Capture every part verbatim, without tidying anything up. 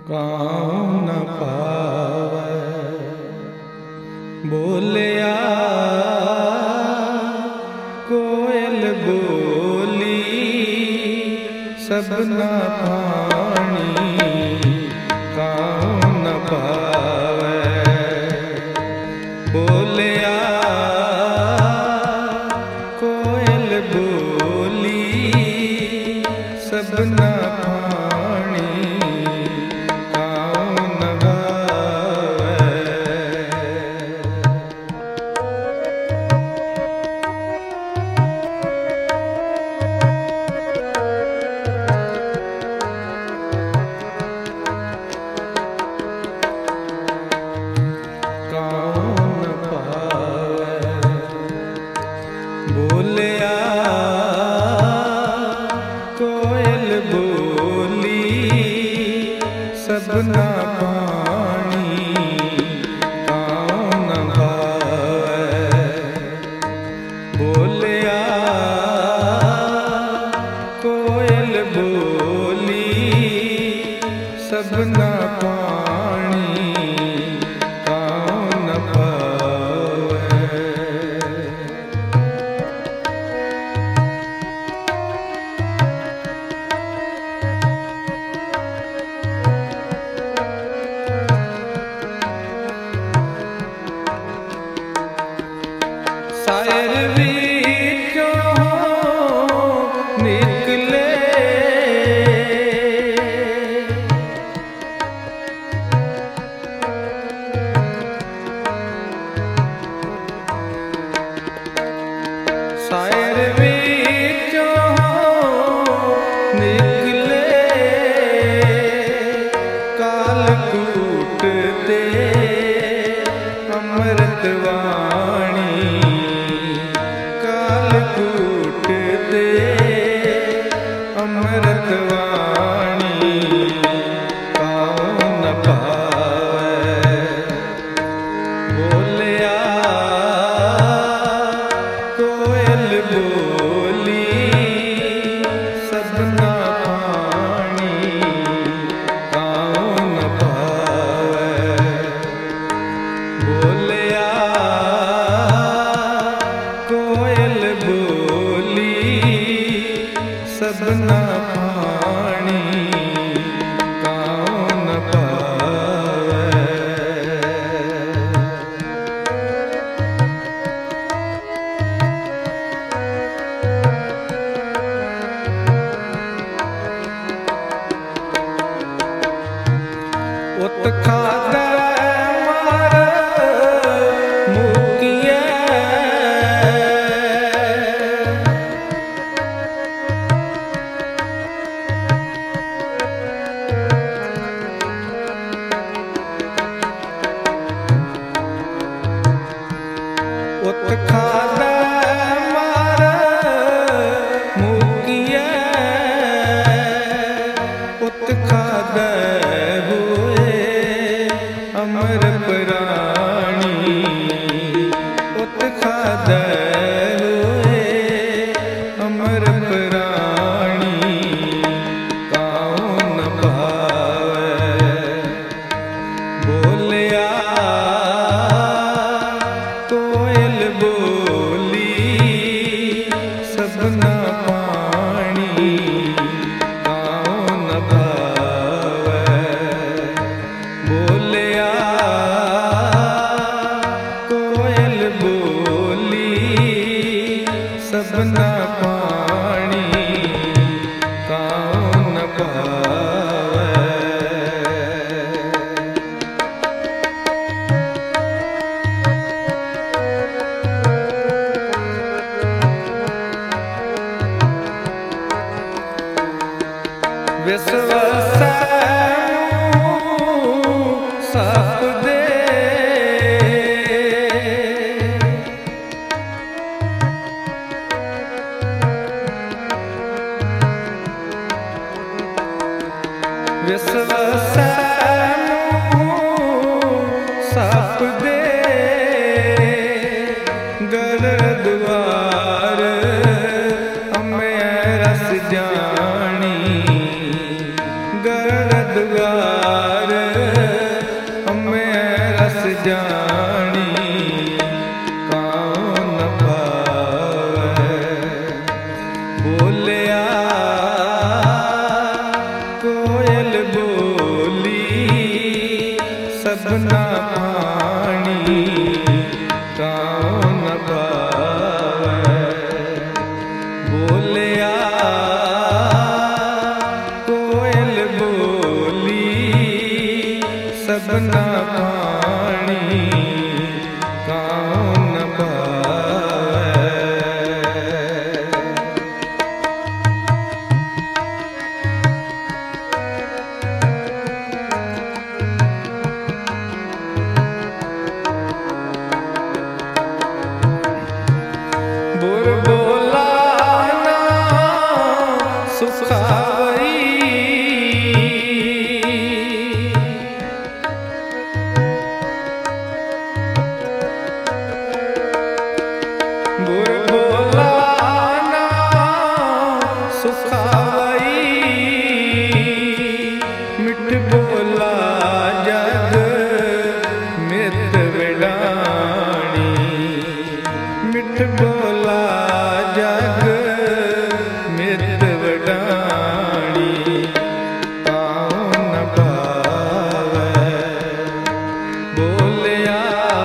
Cow ਨ ਪਾਵੈ। ਬੋਲਿਆ ਕੋਇਲ ਬੋਲੀ ਸਭਨਾ ਪਾਣੀ, ਕਾਉ ਨ ਪਾਵੈ। ਬੋਲਿਆ ਕੋਇਲ ਬੋਲੀ ਸਭਨਾ ਪਾਣੀ, ਕਾਉ ਨ ਗਾਵੈ। ਬੋਲਿਆ ਕੋਇਲ ਬੋਲੀ ਸਭਨਾ ਪਾਣੀ, ਕਾਉ ਨ ਭਾਵੈ। ਬੋਲਿਆ ਕੋਇਲ ਬੋਲੀ ਸਭਨਾ ਪਾਣੀ, ਕਾਉ ਨ ਭਾਵੈ। ਸਾਇਰ ਵਿੱਚੋਂ ਨਿਕਲੇ ਸਾਇਰ ਵਿੱਚੋਂ ਨਿਕਲੇ ਕਾਲਕੂਟ ਤੇ ਅੰਮ੍ਰਿਤ ਵਾਣੀ, ਕਾਲਕੂਟ ਤੇ ਅੰਮ੍ਰਿਤ ਵਾਣੀ, ਕਾਉ ਨ ਭਾਵੈ। ਬੋਲਿਆ ਕੋਇਲ ਬੋਲੀ ਸਭਨਾ ਪਾਣੀ, ਕਾਉ ਨ ਭਾਵੈ। ਬੋਲਿਆ ਕੋਇਲ ਬੋਲੀ ਸਭਨਾ ਪਾਣੀ, ਕਾਉ ਨ ਭਾਵੈ। ਉਤ ਖਾਧੈ ਮਾਰ ਮੁਕੀਐ, ਉਤ ਖਾਧੈ ਮਾਰ ਮੁਕੀਐ, ਉਤ ਖਾਧੈ ਹੋਏ ਅਮਰ ਪ੍ਰਾਣੀ, ਉਤ ਖਾਧੈ ਹੋਏ ਅਮਰ ਪ੍ਰਾਣੀ, ਕਾਉ ਨ ਭਾਵੈ। ਬੋਲਿਆ ਕੋਇਲ ਬੋਲੀ ਸਭਨਾ ਪਾਣੀ, ਕਾਉ ਨ ਭਾਵੈ। ਬੋਲਿਆ ਕੋਇਲ ਬੋਲੀ ਸਭਨਾ ਪਾਣੀ, ਕਾਉ ਨ ਭਾਵੈ। ਵਿਸਵਸੈ ਨੂੰ ਸਪ ਦੇ ਵਿਸਵਸੈ ਨੂੰ ਸਪ ਦੇ ਗਲ ਦੁਆਰ ਅੰਮ੍ਰਿਤ ਰਸ ਜਾਣੀ, ਗਲ ਦੁਆਰ सबना पानी काओ न पावै। बोलिया कोयल बोली सबना पानी काओ न पावै। बुर बोला ना सुखावई बुर बोला ना सुखावई मिठ बोला जग मित विडाणी मिठ बोला जग मित वडाणी काओ न पावै। बोलिया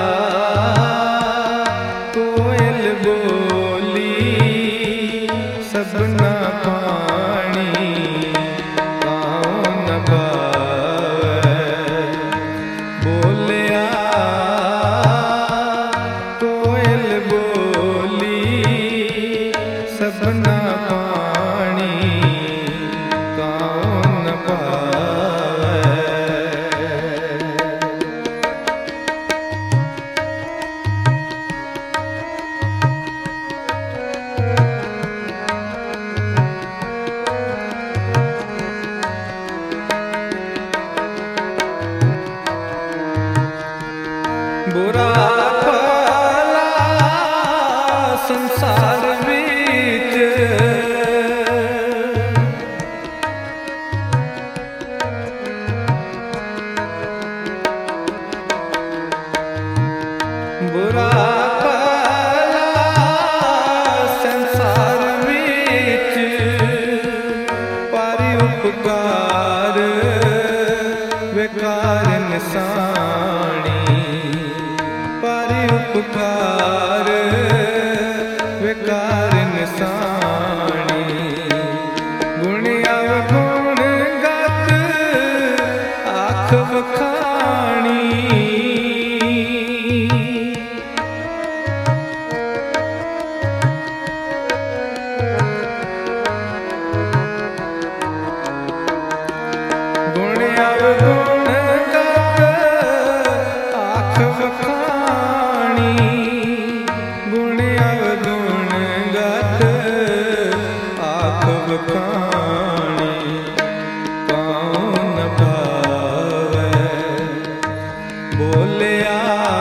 कोयल बोली सबना पानी काओ न पावै। बोलिया कोयल बोली सबना पानी काओ न पावै। बुरा भला संसार विच बुरा भला संसार विच पारी उपकार विकार निसाणी पारी उपकार विकार निसाणी। गुण अवगुण गत आख वखाणी गुण अवगुण गत आख वखाणी गुण अवगुण गत आख वखाणी काओ न पावै। बोलिया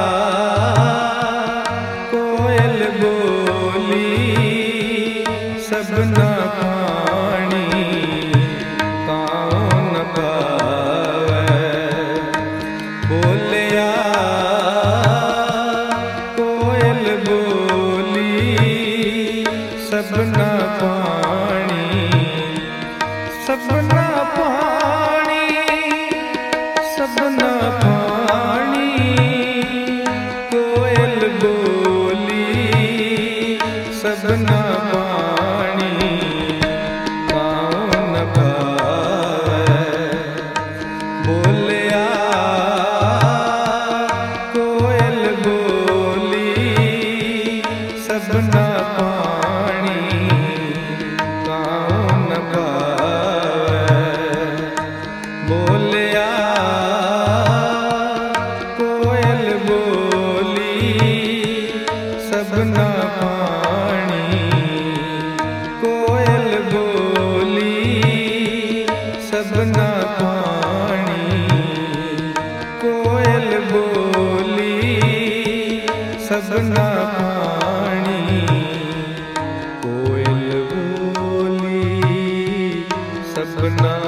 कोयल बोली सबना पानी काओ न पावै। बोलिया कोयल बोली सबना पानी सबना पानी सबना पानी कोयल बोली सबना पानी काओ न पावै। बोलिया कोयल बोली सबना पानी काओ न पावै। बोलिया कोयल बोली सबना पानी कोयल बोली सबना पानी कोयल बोली सबना पानी कोयल बोली सबना